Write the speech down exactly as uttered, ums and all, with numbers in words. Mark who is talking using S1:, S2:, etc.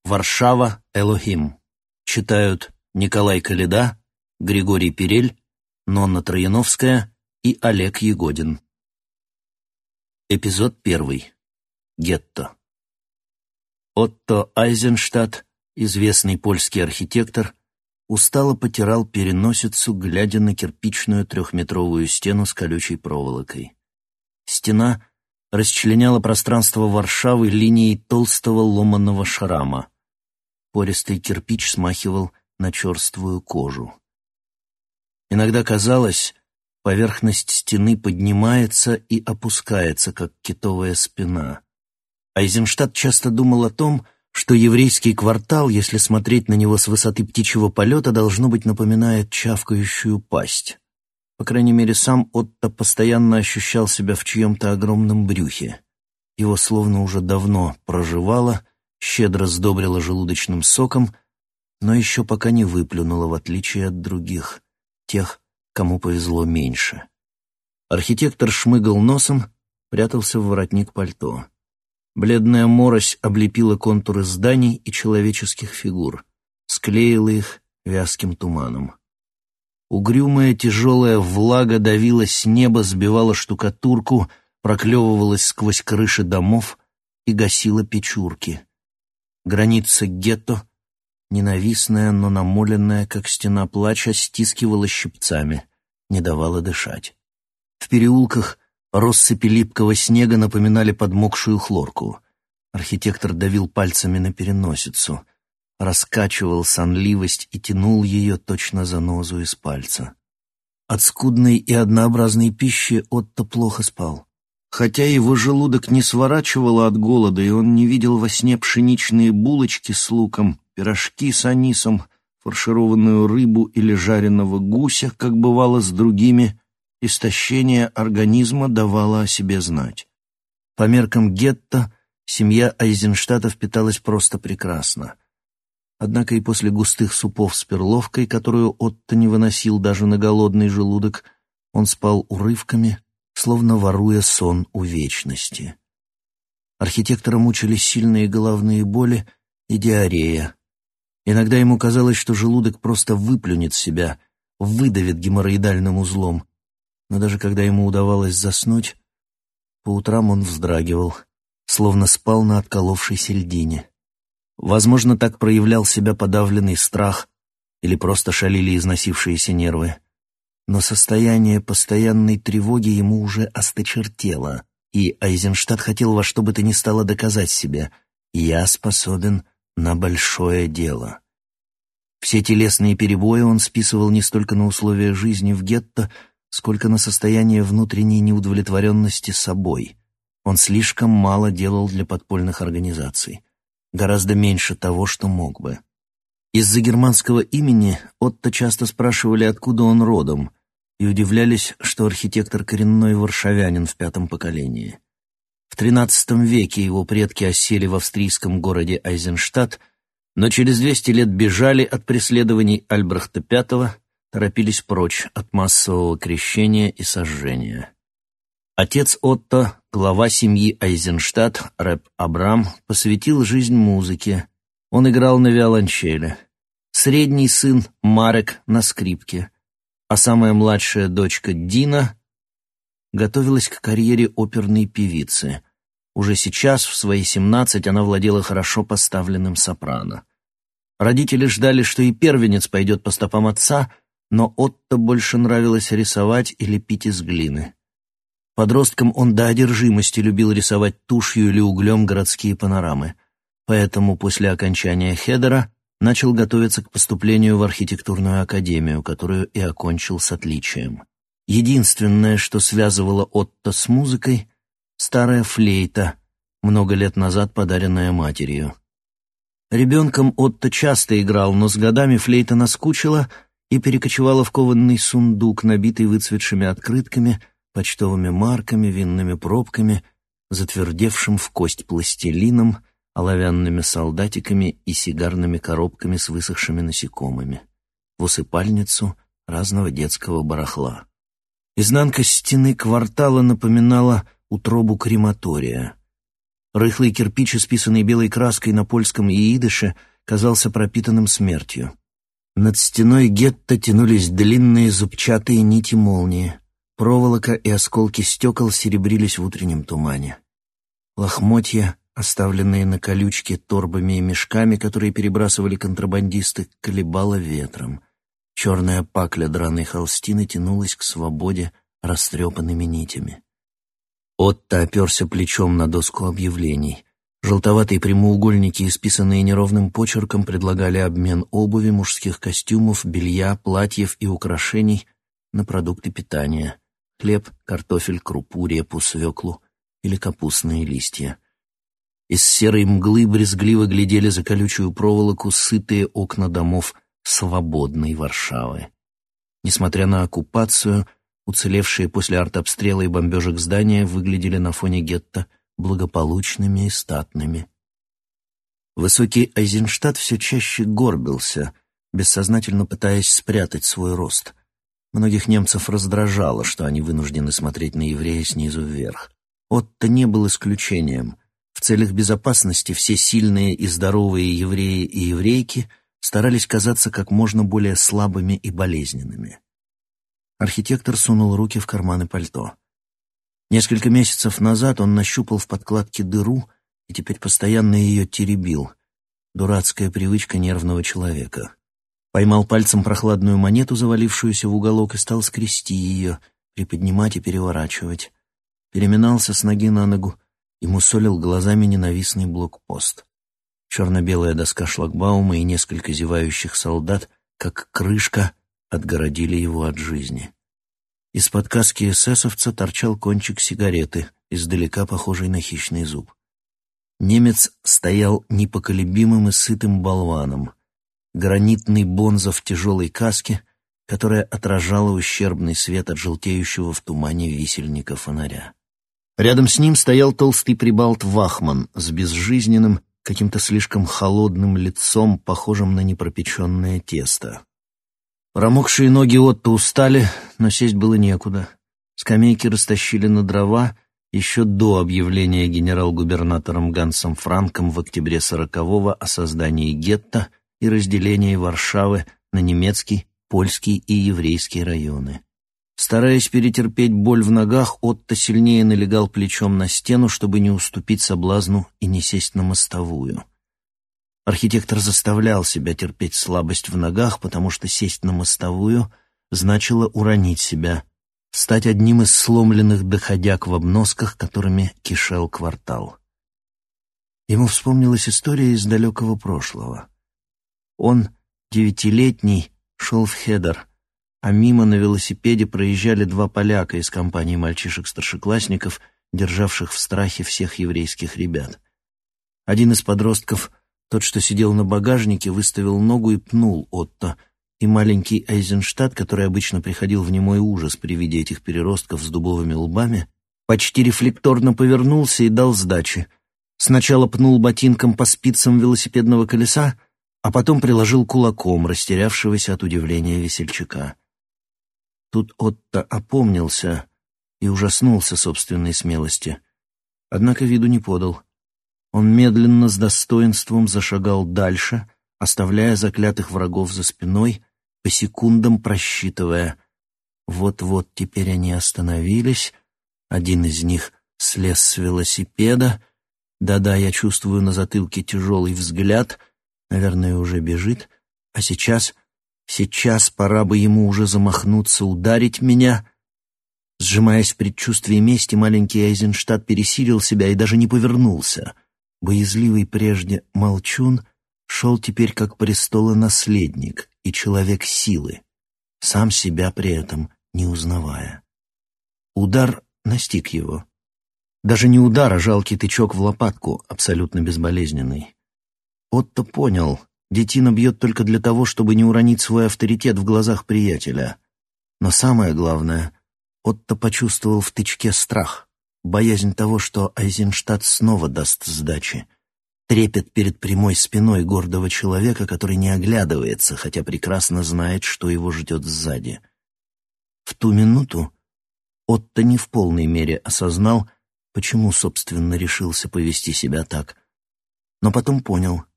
S1: Варшава, Элохим. Читают Николай Коляда, Григорий Перель, Нонна Трояновская и Олег Ягодин. Эпизод первый. Гетто. Отто Айзенштадт, известный польский архитектор, устало потирал переносицу, глядя на кирпичную трехметровую стену с колючей проволокой. Стена расчленяла пространство Варшавы линией толстого ломаного шрама. Пористый кирпич смахивал на черствую кожу. Иногда казалось, поверхность стены поднимается и опускается, как китовая спина. Айзенштадт часто думал о том, что еврейский квартал, если смотреть на него с высоты птичьего полета, должно быть напоминает чавкающую пасть. По крайней мере, сам Отто постоянно ощущал себя в чьем-то огромном брюхе. Его словно уже давно прожевало, щедро сдобрило желудочным соком, но еще пока не выплюнуло, в отличие от других, тех, кому повезло меньше. Архитектор шмыгал носом, прятался в воротник пальто. Бледная морось облепила контуры зданий и человеческих фигур, склеила их вязким туманом. Угрюмая тяжелая влага давила с неба, сбивала штукатурку, проклевывалась сквозь крыши домов и гасила печурки. Граница гетто, ненавистная, но намоленная, как стена плача, стискивала щипцами, не давала дышать. В переулках россыпи липкого снега напоминали подмокшую хлорку. Архитектор давил пальцами на переносицу, раскачивал сонливость и тянул ее точно занозу из пальца. От скудной и однообразной пищи Отто плохо спал. Хотя его желудок не сворачивало от голода, и он не видел во сне пшеничные булочки с луком, пирожки с анисом, фаршированную рыбу или жареного гуся, как бывало с другими, истощение организма давало о себе знать. По меркам гетто семья Айзенштадтов питалась просто прекрасно. Однако и после густых супов с перловкой, которую Отто не выносил даже на голодный желудок, он спал урывками, словно воруя сон у вечности. Архитектора мучили сильные головные боли и диарея. Иногда ему казалось, что желудок просто выплюнет себя, выдавит геморроидальным узлом. Но даже когда ему удавалось заснуть, по утрам он вздрагивал, словно спал на отколовшейся льдине. Возможно, так проявлял себя подавленный страх или просто шалили износившиеся нервы. Но состояние постоянной тревоги ему уже осточертело, и Айзенштадт хотел во что бы то ни стало доказать себе: «Я способен на большое дело». Все телесные перебои он списывал не столько на условия жизни в гетто, сколько на состояние внутренней неудовлетворенности собой. Он слишком мало делал для подпольных организаций, гораздо меньше того, что мог бы. Из-за германского имени Отто часто спрашивали, откуда он родом, и удивлялись, что архитектор коренной варшавянин в пятом поколении. В тринадцатом веке его предки осели в австрийском городе Айзенштадт, но через двести лет бежали от преследований Альбрехта пятого, торопились прочь от массового крещения и сожжения. Отец Отто, глава семьи Айзенштадт, рэп Абрам, посвятил жизнь музыке. Он играл на виолончели. Средний сын Марек на скрипке, а самая младшая дочка Дина готовилась к карьере оперной певицы. Уже сейчас, в свои семнадцать, она владела хорошо поставленным сопрано. Родители ждали, что и первенец пойдет по стопам отца, но Отто больше нравилось рисовать и лепить из глины. Подростком он до одержимости любил рисовать тушью или углем городские панорамы, поэтому после окончания хедера начал готовиться к поступлению в архитектурную академию, которую и окончил с отличием. Единственное, что связывало Отто с музыкой — старая флейта, много лет назад подаренная матерью. Ребенком Отто часто играл, но с годами флейта наскучила и перекочевала в кованный сундук, набитый выцветшими открытками, почтовыми марками, винными пробками, затвердевшим в кость пластилином, оловянными солдатиками и сигарными коробками с высохшими насекомыми, в усыпальницу разного детского барахла. Изнанка стены квартала напоминала утробу крематория. Рыхлый кирпич, исписанный белой краской на польском и идыше, казался пропитанным смертью. Над стеной гетто тянулись длинные зубчатые нити молнии. Проволока и осколки стекол серебрились в утреннем тумане. Лохмотья, оставленные на колючке торбами и мешками, которые перебрасывали контрабандисты, колебало ветром. Черная пакля драной холстины тянулась к свободе растрепанными нитями. Отто оперся плечом на доску объявлений. Желтоватые прямоугольники, исписанные неровным почерком, предлагали обмен обуви, мужских костюмов, белья, платьев и украшений на продукты питания: хлеб, картофель, крупу, репу, свеклу или капустные листья. Из серой мглы брезгливо глядели за колючую проволоку сытые окна домов свободной Варшавы. Несмотря на оккупацию, уцелевшие после артобстрела и бомбежек здания выглядели на фоне гетто благополучными и статными. Высокий Айзенштадт все чаще горбился, бессознательно пытаясь спрятать свой рост. Многих немцев раздражало, что они вынуждены смотреть на еврея снизу вверх. Отто не был исключением. В целях безопасности все сильные и здоровые евреи и еврейки старались казаться как можно более слабыми и болезненными. Архитектор сунул руки в карманы пальто. Несколько месяцев назад он нащупал в подкладке дыру и теперь постоянно ее теребил. Дурацкая привычка нервного человека. Поймал пальцем прохладную монету, завалившуюся в уголок, и стал скрести ее, приподнимать и переворачивать. Переминался с ноги на ногу и мусолил глазами ненавистный блокпост. Черно-белая доска шлагбаума и несколько зевающих солдат, как крышка, отгородили его от жизни. Из-под каски эсэсовца торчал кончик сигареты, издалека похожий на хищный зуб. Немец стоял непоколебимым и сытым болваном. Гранитный бонза в тяжелой каске, которая отражала ущербный свет от желтеющего в тумане висельника фонаря. Рядом с ним стоял толстый прибалт Вахман с безжизненным, каким-то слишком холодным лицом, похожим на непропеченное тесто. Промокшие ноги Отто устали, но сесть было некуда. Скамейки растащили на дрова еще до объявления генерал-губернатором Гансом Франком в октябре сорокового о создании гетто и разделении Варшавы на немецкий, польский и еврейский районы. Стараясь перетерпеть боль в ногах, Отто сильнее налегал плечом на стену, чтобы не уступить соблазну и не сесть на мостовую. Архитектор заставлял себя терпеть слабость в ногах, потому что сесть на мостовую значило уронить себя, стать одним из сломленных доходяг в обносках, которыми кишел квартал. Ему вспомнилась история из далекого прошлого. Он, девятилетний, шел в хедер, а мимо на велосипеде проезжали два поляка из компании мальчишек-старшеклассников, державших в страхе всех еврейских ребят. Один из подростков, тот, что сидел на багажнике, выставил ногу и пнул Отто, и маленький Айзенштадт, который обычно приходил в немой ужас при виде этих переростков с дубовыми лбами, почти рефлекторно повернулся и дал сдачи. Сначала пнул ботинком по спицам велосипедного колеса, а потом приложил кулаком растерявшегося от удивления весельчака. Тут Отто опомнился и ужаснулся собственной смелости, однако виду не подал. Он медленно, с достоинством зашагал дальше, оставляя заклятых врагов за спиной, по секундам просчитывая. Вот-вот теперь они остановились, один из них слез с велосипеда. Да-да, я чувствую на затылке тяжелый взгляд, наверное, уже бежит, а сейчас, сейчас пора бы ему уже замахнуться, ударить меня. Сжимаясь в предчувствии мести, маленький Айзенштадт пересилил себя и даже не повернулся. Боязливый прежде молчун шел теперь как престолонаследник и человек силы, сам себя при этом не узнавая. Удар настиг его. Даже не удар, а жалкий тычок в лопатку, абсолютно безболезненный. Отто понял, детина бьет только для того, чтобы не уронить свой авторитет в глазах приятеля. Но самое главное, Отто почувствовал в тычке страх. Боязнь того, что Айзенштадт снова даст сдачи. Трепет перед прямой спиной гордого человека, который не оглядывается, хотя прекрасно знает, что его ждет сзади. В ту минуту Отто не в полной мере осознал, почему, собственно, решился повести себя так. Но потом понял,